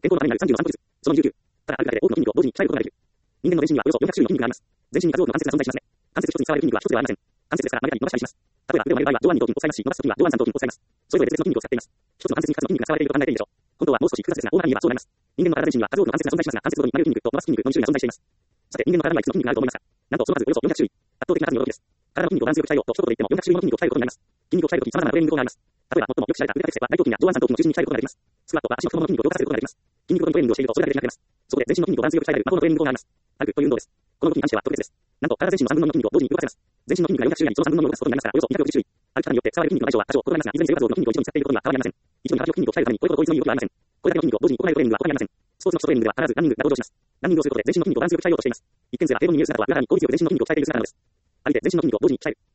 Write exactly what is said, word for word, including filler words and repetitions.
健康のためになるさんじゅうの散歩術。そのにじゅうきゅう。ただ歩くだけで多くの筋肉を同時に鍛えることができる。人間の全身にはおよそよんひゃく種類の筋肉があります。全身に数多くの関節が存在しますね。関節一つに使われる筋肉は一つではありません。関節ですから曲げたり伸ばしたりします。例えば腕を曲げる場合は上腕二頭筋を抑えますし、伸ばすときは上腕三頭筋を抑えます。それぞれ別々の筋肉を使っています。一つの関節に数の筋肉が使われていると考えていいでしょう。本当はもう少し複雑ですが、大まかに言えばそうなります。人間の体全身には数多くの関節が存在しますが、関節ごとに曲げる筋肉と伸ばす筋肉のに種類が存在しています。さて、人間の体にはいくつの筋肉があると思いますか？なんとその数およそよんひゃく種類。圧倒的な数の驚きです。体の筋肉をバランスよく鍛えようと一言で言ってもよんひゃく種類もの筋肉を鍛えることになります。筋肉を鍛えるとき様々なトレーニング法があります。例えば、最もよく知られた腕立て伏せは大胸筋や上腕三頭筋の中心に鍛えることができます。スクワットは足の太ももの筋肉を強化させることができます。筋肉ごとにトレーニングをしているとそれだけできなくなります。そこで全身の筋肉をバランスよく鍛える魔法のトレーニング法があります。歩くという運動です。この動きに関しては特別です。なんと体全身のさんぶんのにの筋肉を同時に動かせます。全身の筋肉がよんひゃく種類なり、そのさんぶんのにを動かすことになりますから、およそにひゃくろくじゅっ種類。歩き方によって使われる筋肉の大小は多少異なりますが、いずれにせよ数多くの筋肉を一度に使っていることには変わりありません。一度に幅広筋肉を鍛えるためにこれほど効率のいい動きはありません。これだけの筋肉を同時に行えるトレーニングは他にありません。スポーツの基礎トレーニングでは必ずランニングが登場します。ランニングをすることで全身の筋肉をバランスよく鍛えようとしています。一見すれば平凡に見える姿は裏側に効率よく全身の筋肉を鍛えている姿なのです。歩いて全身の筋肉を同時に鍛える。